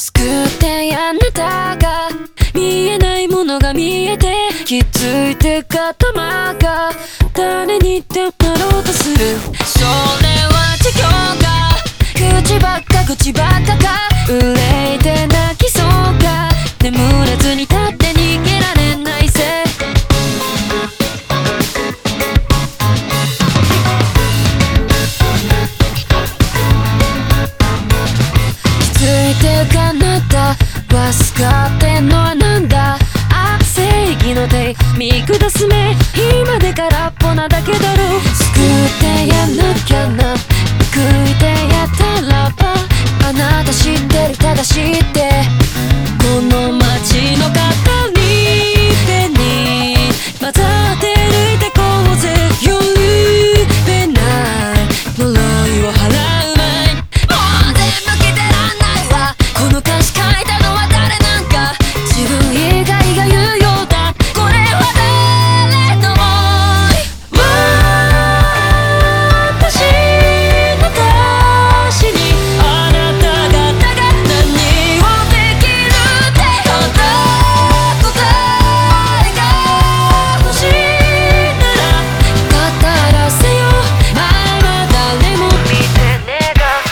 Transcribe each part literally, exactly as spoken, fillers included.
救ってあなたが見えないものが見えて気づいて頭が誰にでもなろうとする。それは授業が口ばっか口ばっかが憂いて泣きそうが眠れずに立って逃げられないぜ。気づいてかなたはすがってんのはなんだ。あ、正義の手見下す目今で空っぽなだけだろう。救ってやんなきゃな報いてやったらばあなた知ってるただ知ってこの街の片に手に混ざって歩いてこうぜ。許せない呪いを払う前もう全部聞いてらんないわ。この歌詞書いたのは誰なんか自分以外が言うようだ。これは誰の想い私の歌詞にあなた方が何をできるって本当答えが欲しいなら語らせよ前は誰も見てねえが。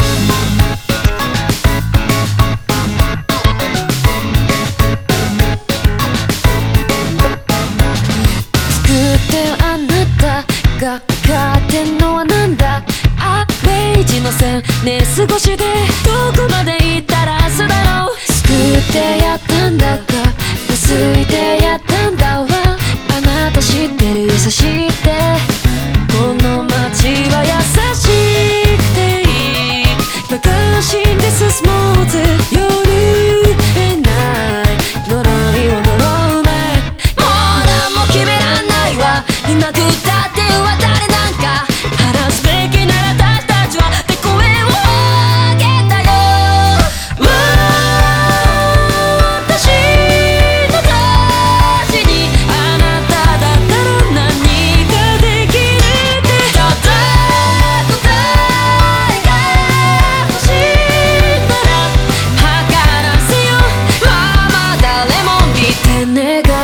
救ってあなたがかってんのはなんだ。あ、レイジの線寝過ごしでどこまで行ったら明日だろう。救ってやったんだかすいてやったんだわ。あなた知ってる優しいってこの街は優しくていいバカしんで進もうぜ。許せない呪いを呪う前もう何も決めらんないわ。今食ったっては誰なんか話すべきなら私たちはって声を上げたよ。私の歌詞にあなただったら何ができるってただ答えが欲しいなら測らせよまま誰も見てねえが。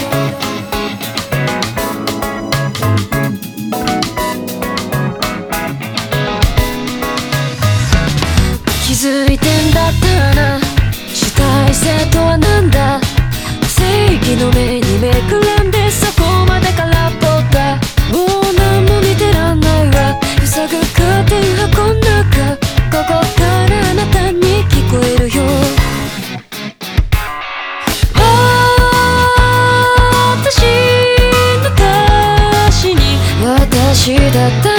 気づいてんだったな主体性とはなんだ。正義の目にめくらんでそこまで空っぽだ。もう何も見てらんないわ。塞ぐカーテン箱ん中ここからあなたに聞こえるよ。私の歌詞に私だった